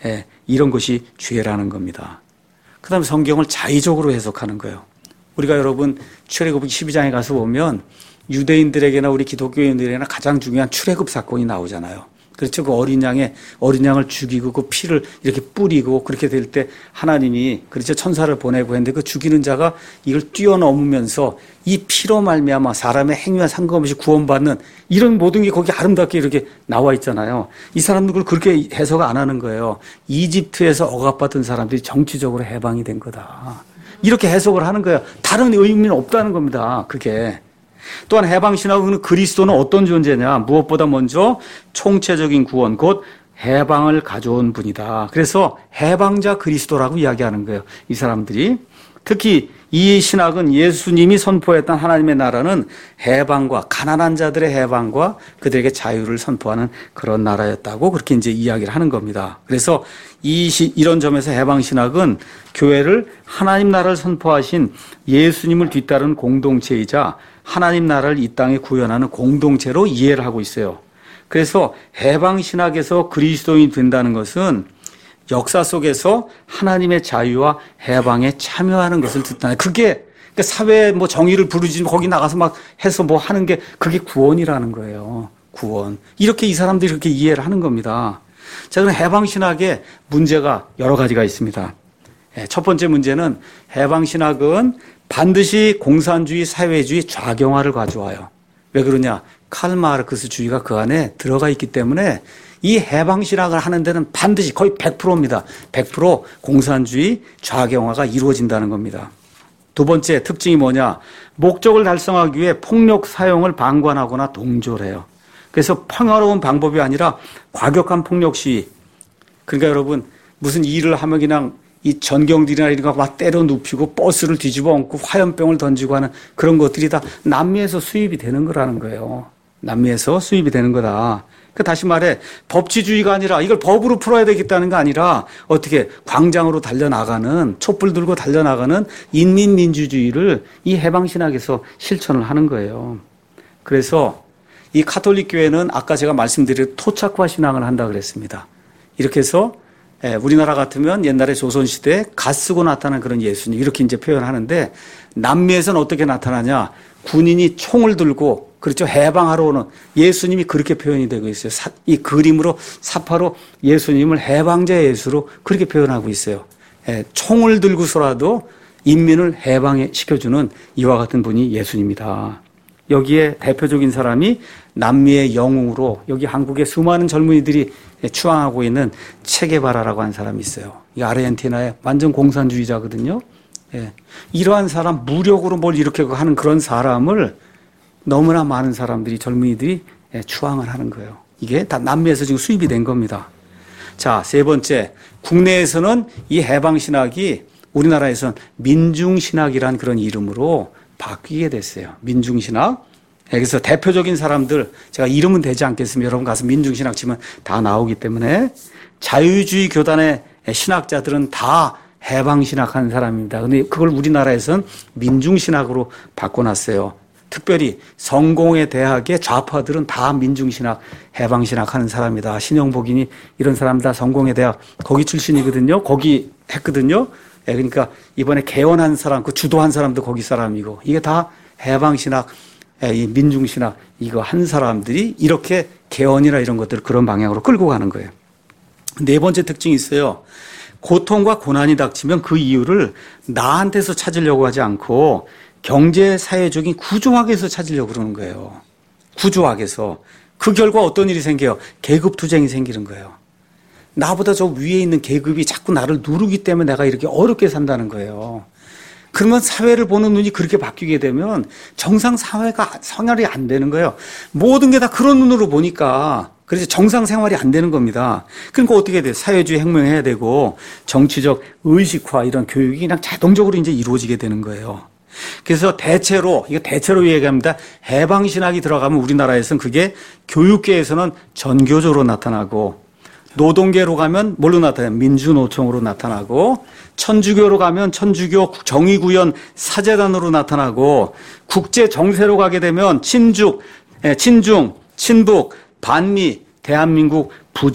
이런 것이 죄라는 겁니다. 그 다음에 성경을 자의적으로 해석하는 거예요. 우리가 여러분 출애굽기 십이 장에 가서 보면 유대인들에게나 우리 기독교인들에게나 가장 중요한 출애굽 사건이 나오잖아요. 그렇죠. 그 어린 양의, 어린 양을 죽이고 그 피를 이렇게 뿌리고 그렇게 될 때 하나님이 그렇죠. 천사를 보내고 했는데 그 죽이는 자가 이걸 뛰어넘으면서 이 피로 말미암아 사람의 행위와 상관없이 구원받는 이런 모든 게 거기 아름답게 이렇게 나와 있잖아요. 이 사람들 그걸 그렇게 해석 안 하는 거예요. 이집트에서 억압받은 사람들이 정치적으로 해방이 된 거다. 이렇게 해석을 하는 거예요. 다른 의미는 없다는 겁니다. 그게. 또한 해방신학은 그리스도는 어떤 존재냐. 무엇보다 먼저 총체적인 구원, 곧 해방을 가져온 분이다. 그래서 해방자 그리스도라고 이야기하는 거예요. 이 사람들이. 특히 이 신학은 예수님이 선포했던 하나님의 나라는 해방과 가난한 자들의 해방과 그들에게 자유를 선포하는 그런 나라였다고 그렇게 이제 이야기를 하는 겁니다. 그래서 이 시, 이런 점에서 해방신학은 교회를 하나님 나라를 선포하신 예수님을 뒤따르는 공동체이자 하나님 나라를 이 땅에 구현하는 공동체로 이해를 하고 있어요. 그래서 해방신학에서 그리스도인이 된다는 것은 역사 속에서 하나님의 자유와 해방에 참여하는 것을 뜻하는 그게 그러니까 사회 뭐 정의를 부르지 거기 나가서 막 해서 뭐 하는 게 그게 구원이라는 거예요. 구원. 이렇게 이 사람들이 그렇게 이해를 하는 겁니다. 자, 그럼 해방신학의 문제가 여러 가지가 있습니다. 첫 번째 문제는 해방신학은 반드시 공산주의, 사회주의 좌경화를 가져와요. 왜 그러냐? 칼 마르크스주의가 그 안에 들어가 있기 때문에 이 해방신학을 하는 데는 반드시 거의 백 퍼센트입니다. 백 퍼센트 공산주의 좌경화가 이루어진다는 겁니다. 두 번째 특징이 뭐냐? 목적을 달성하기 위해 폭력 사용을 방관하거나 동조해요. 그래서 평화로운 방법이 아니라 과격한 폭력 시위. 그러니까 여러분 무슨 일을 하면 그냥 이 전경들이나 이런 거 막 때려 눕히고 버스를 뒤집어 엎고 화염병을 던지고 하는 그런 것들이 다 남미에서 수입이 되는 거라는 거예요. 남미에서 수입이 되는 거다. 그 다시 말해 법치주의가 아니라 이걸 법으로 풀어야 되겠다는 거 아니라 어떻게 광장으로 달려나가는 촛불 들고 달려나가는 인민민주주의를 이 해방신학에서 실천을 하는 거예요. 그래서 이 가톨릭 교회는 아까 제가 말씀드린 토착화 신앙을 한다 그랬습니다. 이렇게 해서 우리나라 같으면 옛날에 조선시대에 갓 쓰고 나타난 그런 예수님 이렇게 이제 표현하는데 남미에서는 어떻게 나타나냐. 군인이 총을 들고 그렇죠. 해방하러 오는 예수님이 그렇게 표현이 되고 있어요. 사, 이 그림으로 사파로 예수님을 해방자 예수로 그렇게 표현하고 있어요. 예, 총을 들고서라도 인민을 해방시켜주는 이와 같은 분이 예수님이다. 여기에 대표적인 사람이 남미의 영웅으로 여기 한국의 수많은 젊은이들이 추앙하고 있는 체게바라라고 하는 사람이 있어요. 이 아르헨티나의 완전 공산주의자거든요. 예. 이러한 사람, 무력으로 뭘 이렇게 하는 그런 사람을 너무나 많은 사람들이, 젊은이들이 추앙을 하는 거예요. 이게 다 남미에서 지금 수입이 된 겁니다. 자, 세 번째. 국내에서는 이 해방신학이 우리나라에서는 민중신학이란 그런 이름으로 바뀌게 됐어요. 민중신학. 그래서 대표적인 사람들, 제가 이름은 되지 않겠습니다. 여러분 가서 민중신학 치면 다 나오기 때문에 자유주의 교단의 신학자들은 다 해방신학 하는 사람입니다. 근데 그걸 우리나라에서는 민중신학으로 바꿔놨어요. 특별히 성공회 대학의 좌파들은 다 민중신학, 해방신학 하는 사람이다. 신영복이니 이런 사람 다 성공회 대학 거기 출신이거든요. 거기 했거든요. 그러니까 이번에 개원한 사람, 그 주도한 사람도 거기 사람이고 이게 다 해방신학, 이 민중신학 이거 한 사람들이 이렇게 개원이나 이런 것들을 그런 방향으로 끌고 가는 거예요. 네 번째 특징이 있어요. 고통과 고난이 닥치면 그 이유를 나한테서 찾으려고 하지 않고 경제 사회적인 구조학에서 찾으려고 그러는 거예요. 구조학에서. 그 결과 어떤 일이 생겨요? 계급투쟁이 생기는 거예요. 나보다 저 위에 있는 계급이 자꾸 나를 누르기 때문에 내가 이렇게 어렵게 산다는 거예요. 그러면 사회를 보는 눈이 그렇게 바뀌게 되면 정상 사회가 성찰이 안 되는 거예요. 모든 게 다 그런 눈으로 보니까 그래서 정상 생활이 안 되는 겁니다. 그러니까 어떻게 돼요? 사회주의 혁명해야 되고 정치적 의식화 이런 교육이 그냥 자동적으로 이제 이루어지게 되는 거예요. 그래서 대체로, 이거 대체로 얘기합니다. 해방신학이 들어가면 우리나라에서는 그게 교육계에서는 전교조로 나타나고 노동계로 가면 뭘로 나타나요? 민주노총으로 나타나고 천주교로 가면 천주교 정의구현 사재단으로 나타나고 국제정세로 가게 되면 친죽, 친중, 친북, 반미, 대한민국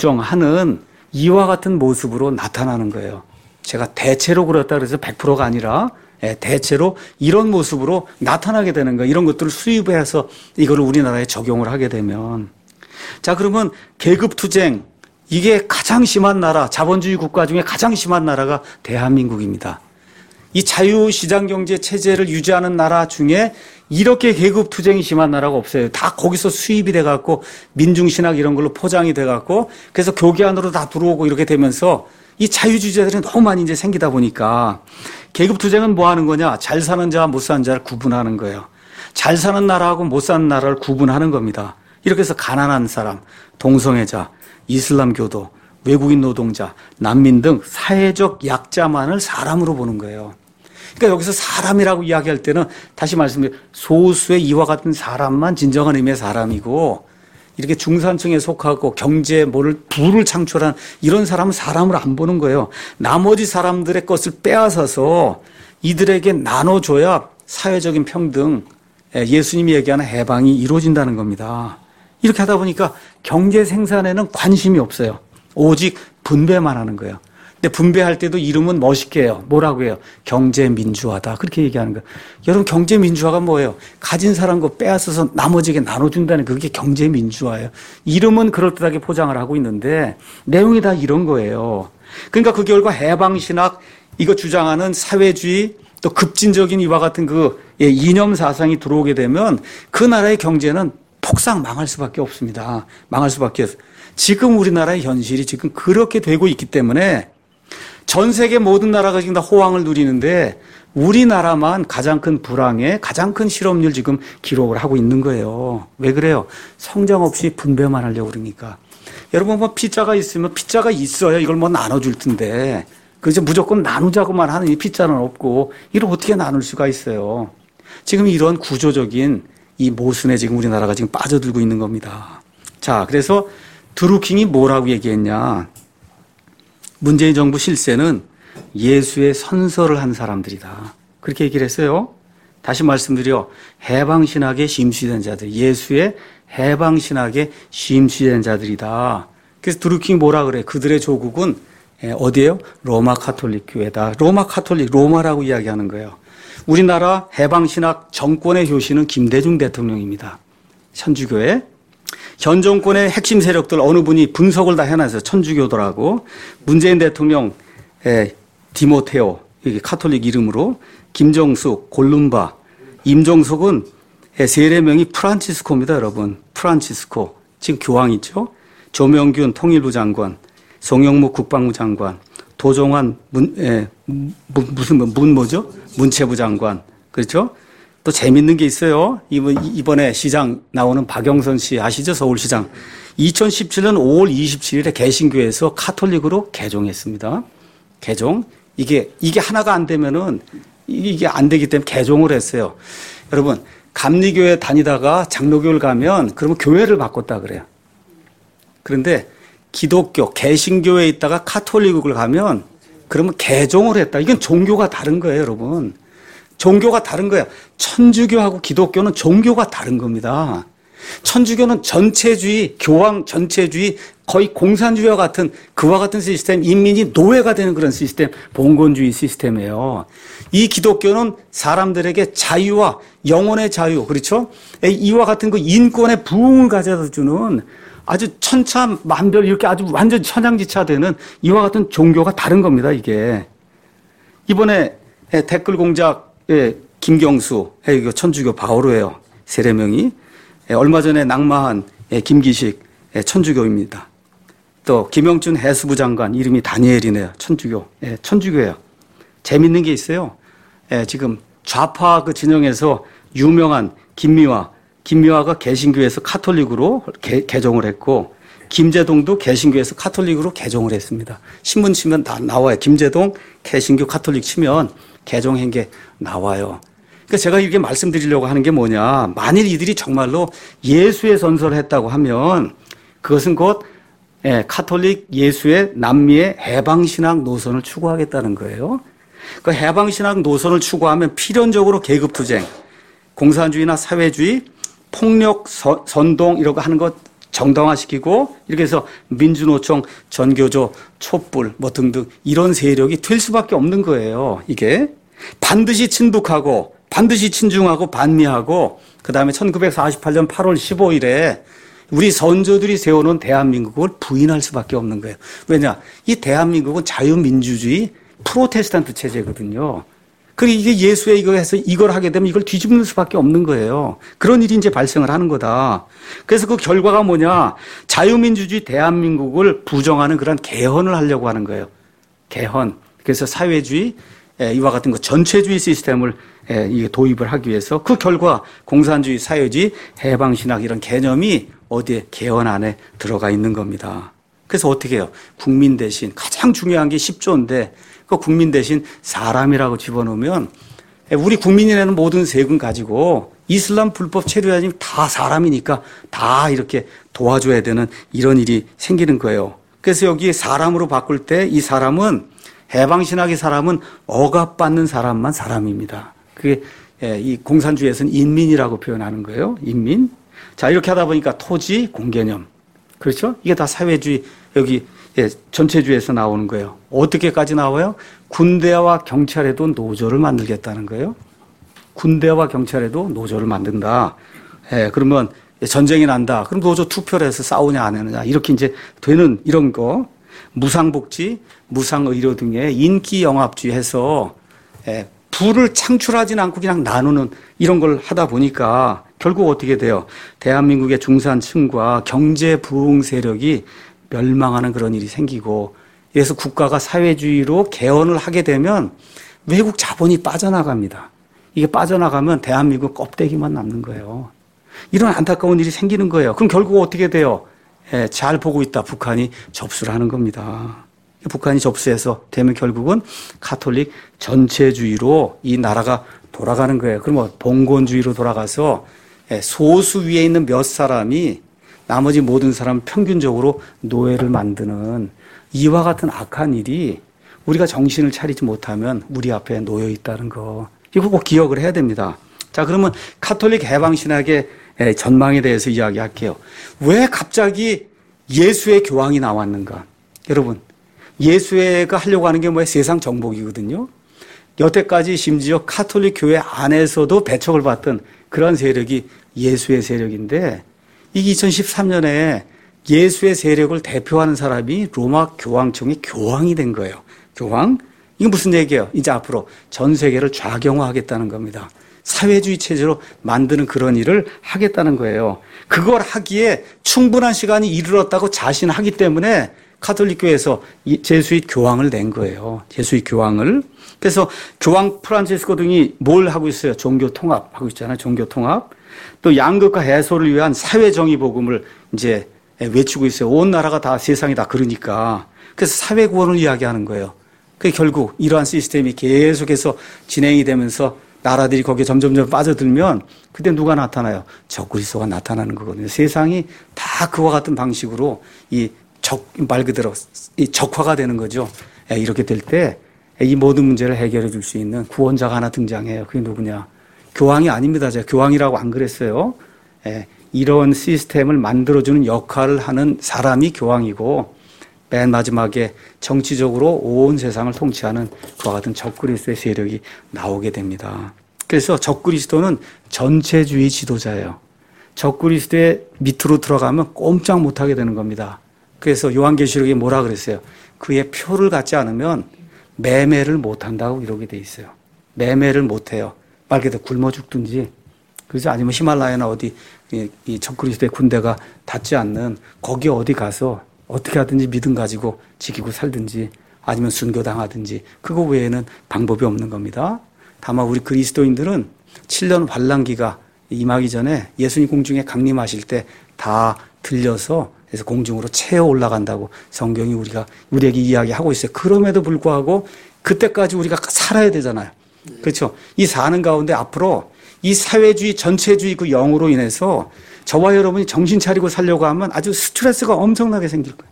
부정하는 이와 같은 모습으로 나타나는 거예요. 제가 대체로 그랬다 그래서 백 퍼센트가 아니라 대체로 이런 모습으로 나타나게 되는 거예요. 이런 것들을 수입해서 이거를 우리나라에 적용을 하게 되면. 자, 그러면 계급투쟁, 이게 가장 심한 나라, 자본주의 국가 중에 가장 심한 나라가 대한민국입니다. 이 자유시장경제 체제를 유지하는 나라 중에 이렇게 계급투쟁이 심한 나라가 없어요. 다 거기서 수입이 돼갖고 민중신학 이런 걸로 포장이 돼갖고 그래서 교계 안으로 다 들어오고 이렇게 되면서 이 자유주의자들이 너무 많이 이제 생기다 보니까 계급투쟁은 뭐 하는 거냐? 잘 사는 자와 못 사는 자를 구분하는 거예요. 잘 사는 나라하고 못 사는 나라를 구분하는 겁니다. 이렇게 해서 가난한 사람, 동성애자, 이슬람교도, 외국인 노동자, 난민 등 사회적 약자만을 사람으로 보는 거예요. 그러니까 여기서 사람이라고 이야기할 때는 다시 말씀드려요. 소수의 이와 같은 사람만 진정한 의미의 사람이고 이렇게 중산층에 속하고 경제에 뭐를 부를 창출한 이런 사람은 사람으로 안 보는 거예요. 나머지 사람들의 것을 빼앗아서 이들에게 나눠줘야 사회적인 평등, 예수님이 얘기하는 해방이 이루어진다는 겁니다. 이렇게 하다 보니까 경제 생산에는 관심이 없어요. 오직 분배만 하는 거예요. 근데 분배할 때도 이름은 멋있게 해요. 뭐라고 해요? 경제민주화다. 그렇게 얘기하는 거예요. 여러분 경제민주화가 뭐예요? 가진 사람 거 빼앗아서 나머지에게 나눠준다는 그게 경제민주화예요. 이름은 그럴듯하게 포장을 하고 있는데 내용이 다 이런 거예요. 그러니까 그 결과 해방신학 이거 주장하는 사회주의 또 급진적인 이와 같은 그 이념 사상이 들어오게 되면 그 나라의 경제는 폭삭 망할 수밖에 없습니다. 망할 수밖에 없어요. 지금 우리나라의 현실이 지금 그렇게 되고 있기 때문에 전 세계 모든 나라가 지금 다 호황을 누리는데 우리나라만 가장 큰 불황에 가장 큰 실업률 지금 기록을 하고 있는 거예요. 왜 그래요? 성장 없이 분배만 하려고 그러니까. 여러분 뭐 피자가 있으면 피자가 있어야 이걸 뭐 나눠줄 텐데 그래서 무조건 나누자고만 하는 이 피자는 없고 이걸 어떻게 나눌 수가 있어요. 지금 이런 구조적인 이 모순에 지금 우리나라가 지금 빠져들고 있는 겁니다. 자, 그래서 드루킹이 뭐라고 얘기했냐. 문재인 정부 실세는 예수의 선서를 한 사람들이다. 그렇게 얘기를 했어요. 다시 말씀드려 해방신학에 심취된 자들, 예수의 해방신학에 심취된 자들이다. 그래서 드루킹이 뭐라 그래? 그들의 조국은 어디예요? 로마 카톨릭 교회다. 로마 카톨릭, 로마라고 이야기하는 거예요. 우리나라 해방신학 정권의 효시는 김대중 대통령입니다. 천주교회. 현 정권의 핵심 세력들 어느 분이 분석을 다 해놨어요. 천주교더라고. 문재인 대통령 디모테오, 이게 카톨릭 이름으로, 김정숙, 골룸바, 임종석은 세례명이 프란치스코입니다, 여러분. 프란치스코. 지금 교황이죠. 조명균 통일부 장관, 송영무 국방부 장관, 도종환 문, 에, 무슨 문 뭐죠? 문체부 장관. 그렇죠? 또 재밌는 게 있어요. 이번, 이번에 시장 나오는 박영선 씨 아시죠? 서울시장. 이천십칠 년 오월 이십칠일에 개신교에서 카톨릭으로 개종했습니다. 개종. 이게, 이게 하나가 안 되면은 이게 안 되기 때문에 개종을 했어요. 여러분, 감리교회 다니다가 장로교를 가면 그러면 교회를 바꿨다 그래요. 그런데 기독교, 개신교회에 있다가 카톨릭을 가면 그러면 개종을 했다. 이건 종교가 다른 거예요, 여러분. 종교가 다른 거예요. 천주교하고 기독교는 종교가 다른 겁니다. 천주교는 전체주의, 교황 전체주의, 거의 공산주의와 같은 그와 같은 시스템, 인민이 노예가 되는 그런 시스템, 봉건주의 시스템이에요. 이 기독교는 사람들에게 자유와 영혼의 자유, 그렇죠? 이와 같은 그 인권의 부흥을 가져다 주는 아주 천차만별 이렇게 아주 완전 천양지차되는 이와 같은 종교가 다른 겁니다, 이게. 이번에 댓글 공작의 김경수, 천주교 바오로예요. 세례명이. 얼마 전에 낙마한 김기식 천주교입니다. 또 김영준 해수부 장관 이름이 다니엘이네요. 천주교. 천주교예요. 재밌는 게 있어요. 지금 좌파 그 진영에서 유명한 김미화, 김미화가 개신교에서 카톨릭으로 개, 개종을 했고 김재동도 개신교에서 카톨릭으로 개종을 했습니다. 신문 치면 다 나와요. 김재동 개신교 카톨릭 치면 개종한 게 나와요. 그러니까 제가 이렇게 말씀드리려고 하는 게 뭐냐. 만일 이들이 정말로 예수의 선서를 했다고 하면 그것은 곧 예, 카톨릭 예수의 남미의 해방신학 노선을 추구하겠다는 거예요. 그 해방신학 노선을 추구하면 필연적으로 계급투쟁, 공산주의나 사회주의, 폭력 선동 이런 거 하는 것 정당화시키고 이렇게 해서 민주노총, 전교조, 촛불 뭐 등등 이런 세력이 될 수밖에 없는 거예요. 이게 반드시 친북하고 반드시 친중하고 반미하고 그다음에 천구백사십팔 년 팔월 십오일에 우리 선조들이 세워놓은 대한민국을 부인할 수밖에 없는 거예요. 왜냐? 이 대한민국은 자유민주주의 프로테스탄트 체제거든요. 그리고 이게 예수에 이거 해서 이걸 하게 되면 이걸 뒤집는 수밖에 없는 거예요. 그런 일이 이제 발생을 하는 거다. 그래서 그 결과가 뭐냐? 자유민주주의 대한민국을 부정하는 그런 개헌을 하려고 하는 거예요. 개헌. 그래서 사회주의, 이와 같은 거 전체주의 시스템을 도입을 하기 위해서 그 결과 공산주의, 사회주의, 해방신학 이런 개념이 어디에 개헌 안에 들어가 있는 겁니다. 그래서 어떻게 해요? 국민 대신 가장 중요한 게 십조인데 그 국민 대신 사람이라고 집어넣으면 우리 국민이 내는 모든 세금 가지고 이슬람 불법 체류자님 다 사람이니까 다 이렇게 도와줘야 되는 이런 일이 생기는 거예요. 그래서 여기 사람으로 바꿀 때 이 사람은 해방신학의 사람은 억압받는 사람만 사람입니다. 그게 이 공산주의에서는 인민이라고 표현하는 거예요. 인민. 자, 이렇게 하다 보니까 토지, 공개념. 그렇죠? 이게 다 사회주의, 여기 전체주의에서 나오는 거예요. 어떻게까지 나와요? 군대와 경찰에도 노조를 만들겠다는 거예요. 군대와 경찰에도 노조를 만든다. 예, 그러면 전쟁이 난다. 그럼 노조 투표를 해서 싸우냐 안 하느냐. 이렇게 이제 되는 이런 거. 무상복지, 무상의료 등의 인기영합주의 해서 부를 창출하지는 않고 그냥 나누는 이런 걸 하다 보니까 결국 어떻게 돼요? 대한민국의 중산층과 경제 부흥 세력이 멸망하는 그런 일이 생기고 그래서 국가가 사회주의로 개헌을 하게 되면 외국 자본이 빠져나갑니다. 이게 빠져나가면 대한민국 껍데기만 남는 거예요. 이런 안타까운 일이 생기는 거예요. 그럼 결국 어떻게 돼요? 예, 잘 보고 있다. 북한이 접수를 하는 겁니다. 북한이 접수해서 되면 결국은 카톨릭 전체주의로 이 나라가 돌아가는 거예요. 그러면 봉건주의로 돌아가서 소수 위에 있는 몇 사람이 나머지 모든 사람 평균적으로 노예를 만드는 이와 같은 악한 일이 우리가 정신을 차리지 못하면 우리 앞에 놓여 있다는 거. 이거 꼭 기억을 해야 됩니다. 자, 그러면 가톨릭 해방신학의 전망에 대해서 이야기할게요. 왜 갑자기 예수회 교황이 나왔는가? 여러분, 예수회가 하려고 하는 게 뭐예요? 세상 정복이거든요. 여태까지 심지어 가톨릭 교회 안에서도 배척을 받던 그런 세력이 예수의 세력인데, 이게 이천십삼 년에 예수의 세력을 대표하는 사람이 로마 교황청의 교황이 된 거예요. 교황? 이게 무슨 얘기예요? 이제 앞으로 전 세계를 좌경화하겠다는 겁니다. 사회주의 체제로 만드는 그런 일을 하겠다는 거예요. 그걸 하기에 충분한 시간이 이르렀다고 자신하기 때문에 가톨릭교회에서 제수잇 교황을 낸 거예요. 제수잇 교황을. 그래서 교황 프란치스코 등이 뭘 하고 있어요? 종교 통합 하고 있잖아요. 종교 통합. 또 양극화 해소를 위한 사회 정의 복음을 이제 외치고 있어요. 온 나라가 다 세상이 다 그러니까. 그래서 사회 구원을 이야기하는 거예요. 그 결국 이러한 시스템이 계속해서 진행이 되면서 나라들이 거기에 점점점 빠져들면 그때 누가 나타나요? 적그리스도가 나타나는 거거든요. 세상이 다 그와 같은 방식으로 이 적, 말 그대로 이 적화가 되는 거죠. 이렇게 될 때 이 모든 문제를 해결해 줄 수 있는 구원자가 하나 등장해요. 그게 누구냐? 교황이 아닙니다. 제가 교황이라고 안 그랬어요. 이런 시스템을 만들어주는 역할을 하는 사람이 교황이고, 맨 마지막에 정치적으로 온 세상을 통치하는 그와 같은 적그리스도의 세력이 나오게 됩니다. 그래서 적그리스도는 전체주의 지도자예요. 적그리스도의 밑으로 들어가면 꼼짝 못하게 되는 겁니다. 그래서 요한계시록에 뭐라 그랬어요? 그의 표를 갖지 않으면 매매를 못한다고 이러게 돼 있어요. 매매를 못해요. 말 그대로 굶어 죽든지, 그래서 아니면 히말라야나 어디 이 적그리스도의 군대가 닿지 않는 거기 어디 가서 어떻게 하든지 믿음 가지고 지키고 살든지 아니면 순교당하든지 그거 외에는 방법이 없는 겁니다. 다만 우리 그리스도인들은 칠 년 환란기가 임하기 전에 예수님 공중에 강림하실 때 다 들려서 그래서 공중으로 채어 올라간다고 성경이 우리가 우리에게 이야기하고 있어요. 그럼에도 불구하고 그때까지 우리가 살아야 되잖아요. 그렇죠? 이 사는 가운데 앞으로 이 사회주의 전체주의 그 영으로 인해서 저와 여러분이 정신 차리고 살려고 하면 아주 스트레스가 엄청나게 생길 거예요.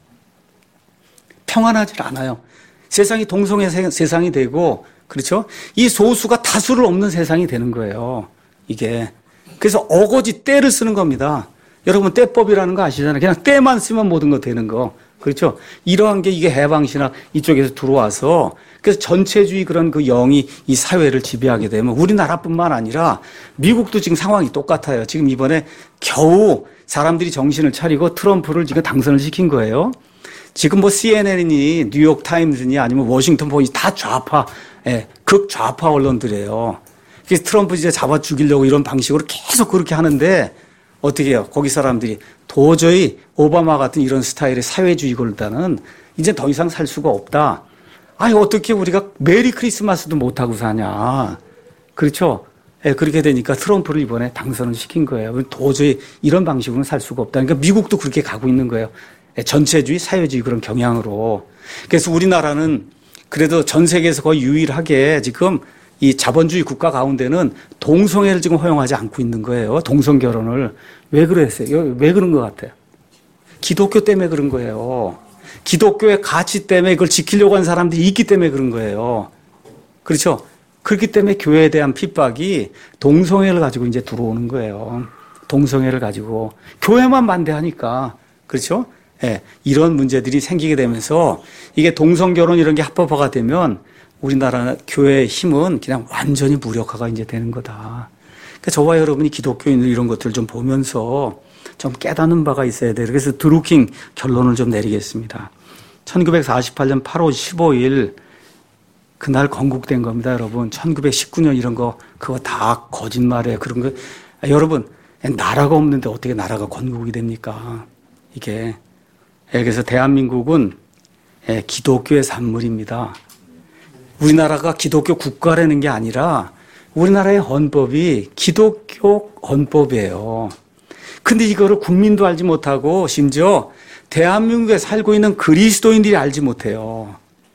평안하지 않아요. 세상이 동성애 세상이 되고, 그렇죠? 이 소수가 다수를 없는 세상이 되는 거예요. 이게. 그래서 어거지 때를 쓰는 겁니다. 여러분 때법이라는 거 아시잖아요. 그냥 때만 쓰면 모든 거 되는 거. 그렇죠? 이러한 게 이게 해방신학 이쪽에서 들어와서 그래서 전체주의 그런 그 영이 이 사회를 지배하게 되면 우리나라뿐만 아니라 미국도 지금 상황이 똑같아요. 지금 이번에 겨우 사람들이 정신을 차리고 트럼프를 지금 당선을 시킨 거예요. 지금 뭐 씨엔엔이니 뉴욕타임즈니 아니면 워싱턴 포스트 다 좌파, 예, 극좌파 언론들이에요. 그래서 트럼프 이제 잡아 죽이려고 이런 방식으로 계속 그렇게 하는데 어떻게 해요? 거기 사람들이 도저히 오바마 같은 이런 스타일의 사회주의 걸다는 이제 더 이상 살 수가 없다. 아니 어떻게 우리가 메리 크리스마스도 못하고 사냐. 그렇죠? 예, 그렇게 되니까 트럼프를 이번에 당선을 시킨 거예요. 도저히 이런 방식으로는 살 수가 없다. 그러니까 미국도 그렇게 가고 있는 거예요. 예, 전체주의, 사회주의 그런 경향으로. 그래서 우리나라는 그래도 전 세계에서 거의 유일하게 지금 이 자본주의 국가 가운데는 동성애를 지금 허용하지 않고 있는 거예요. 동성 결혼을. 왜 그랬어요? 왜 그런 것 같아요? 기독교 때문에 그런 거예요. 기독교의 가치 때문에 그걸 지키려고 하는 사람들이 있기 때문에 그런 거예요. 그렇죠? 그렇기 때문에 교회에 대한 핍박이 동성애를 가지고 이제 들어오는 거예요. 동성애를 가지고. 교회만 반대하니까. 그렇죠? 예, 이런 문제들이 생기게 되면서 이게 동성 결혼 이런 게 합법화가 되면 우리나라 교회의 힘은 그냥 완전히 무력화가 이제 되는 거다. 그러니까 저와 여러분이 기독교인들 이런 것들을 좀 보면서 좀 깨닫는 바가 있어야 돼요. 그래서 드루킹 결론을 좀 내리겠습니다. 천구백사십팔 년 팔월 십오일 그날 건국된 겁니다, 여러분. 천구백십구 년 이런 거 그거 다 거짓말이에요. 그런 거. 아, 여러분, 나라가 없는데 어떻게 나라가 건국이 됩니까? 이게. 그래서 대한민국은 기독교의 산물입니다. 우리나라가 기독교 국가라는 게 아니라 우리나라의 헌법이 기독교 헌법이에요. 근데 이거를 국민도 알지 못하고 심지어 대한민국에 살고 있는 그리스도인들이 알지 못해요.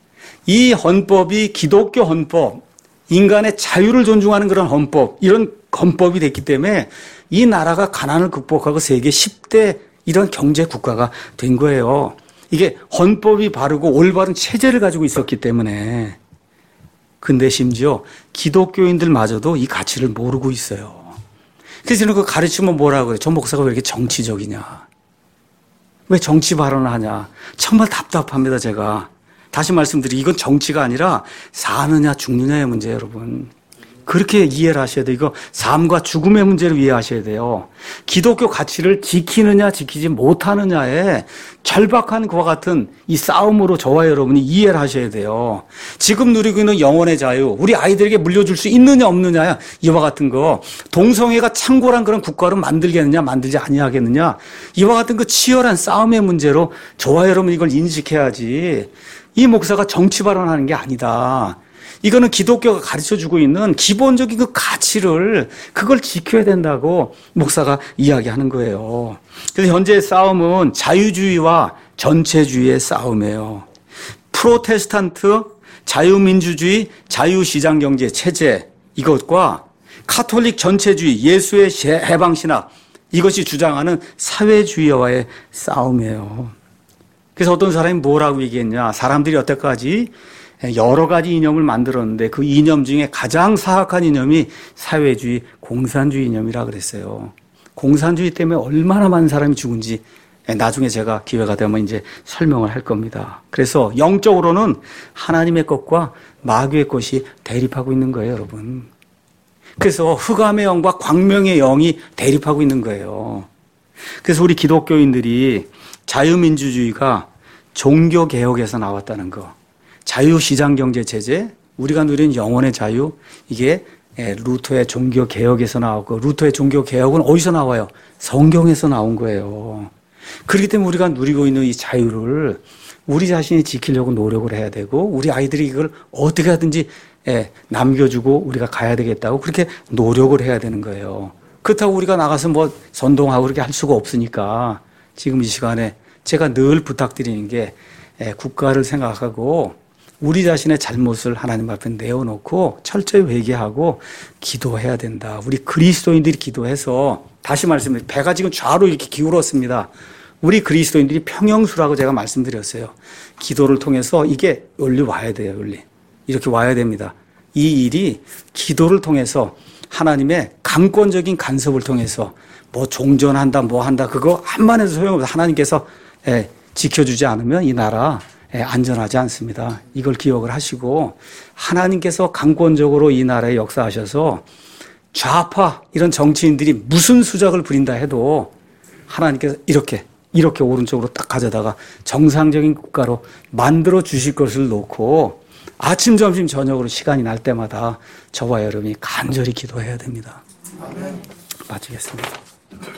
이 헌법이 기독교 헌법, 인간의 자유를 존중하는 그런 헌법, 이런 헌법이 됐기 때문에 이 나라가 가난을 극복하고 세계 십 대 이런 경제 국가가 된 거예요. 이게 헌법이 바르고 올바른 체제를 가지고 있었기 때문에. 근데 심지어 기독교인들마저도 이 가치를 모르고 있어요. 그래서 저는 그 가르치면 뭐라고 그래요? 저 목사가 왜 이렇게 정치적이냐? 왜 정치 발언을 하냐? 정말 답답합니다, 제가. 다시 말씀드리면 이건 정치가 아니라 사느냐 죽느냐의 문제예요, 여러분. 그렇게 이해를 하셔야 돼요. 이거 삶과 죽음의 문제를 이해하셔야 돼요. 기독교 가치를 지키느냐 지키지 못하느냐에 절박한 그와 같은 이 싸움으로 저와 여러분이 이해를 하셔야 돼요. 지금 누리고 있는 영혼의 자유, 우리 아이들에게 물려줄 수 있느냐 없느냐, 이와 같은 거, 동성애가 창궐한 그런 국가로 만들겠느냐 만들지 아니하겠느냐, 이와 같은 그 치열한 싸움의 문제로 저와 여러분 이걸 인식해야지, 이 목사가 정치 발언하는 게 아니다. 이거는 기독교가 가르쳐주고 있는 기본적인 그 가치를, 그걸 지켜야 된다고 목사가 이야기하는 거예요. 그래서 현재의 싸움은 자유주의와 전체주의의 싸움이에요. 프로테스탄트, 자유민주주의, 자유시장경제 체제, 이것과 카톨릭 전체주의, 예수의 해방신학, 이것이 주장하는 사회주의와의 싸움이에요. 그래서 어떤 사람이 뭐라고 얘기했냐, 사람들이 여태까지 여러 가지 이념을 만들었는데 그 이념 중에 가장 사악한 이념이 사회주의, 공산주의 이념이라 그랬어요. 공산주의 때문에 얼마나 많은 사람이 죽은지 나중에 제가 기회가 되면 이제 설명을 할 겁니다. 그래서 영적으로는 하나님의 것과 마귀의 것이 대립하고 있는 거예요, 여러분. 그래서 흑암의 영과 광명의 영이 대립하고 있는 거예요. 그래서 우리 기독교인들이 자유민주주의가 종교개혁에서 나왔다는 거, 자유시장경제체제, 우리가 누린 영혼의 자유, 이게 루터의 종교개혁에서 나왔고, 루터의 종교개혁은 어디서 나와요? 성경에서 나온 거예요. 그렇기 때문에 우리가 누리고 있는 이 자유를 우리 자신이 지키려고 노력을 해야 되고, 우리 아이들이 이걸 어떻게 하든지 남겨주고 우리가 가야 되겠다고 그렇게 노력을 해야 되는 거예요. 그렇다고 우리가 나가서 뭐 선동하고 그렇게 할 수가 없으니까 지금 이 시간에 제가 늘 부탁드리는 게, 국가를 생각하고 우리 자신의 잘못을 하나님 앞에 내어놓고 철저히 회개하고 기도해야 된다. 우리 그리스도인들이 기도해서, 다시 말씀드립니다. 배가 지금 좌로 이렇게 기울었습니다. 우리 그리스도인들이 평형수라고 제가 말씀드렸어요. 기도를 통해서 이게 원리 와야 돼요, 원리. 이렇게 와야 됩니다. 이 일이 기도를 통해서 하나님의 강권적인 간섭을 통해서 뭐 종전한다, 뭐 한다, 그거 한만 해도 소용없어요. 하나님께서 예, 지켜주지 않으면 이 나라 예, 안전하지 않습니다. 이걸 기억을 하시고, 하나님께서 강권적으로 이 나라에 역사하셔서 좌파 이런 정치인들이 무슨 수작을 부린다 해도 하나님께서 이렇게 이렇게 오른쪽으로 딱 가져다가 정상적인 국가로 만들어 주실 것을 놓고 아침, 점심, 저녁으로 시간이 날 때마다 저와 여러분이 간절히 기도해야 됩니다. 아멘. 마치겠습니다.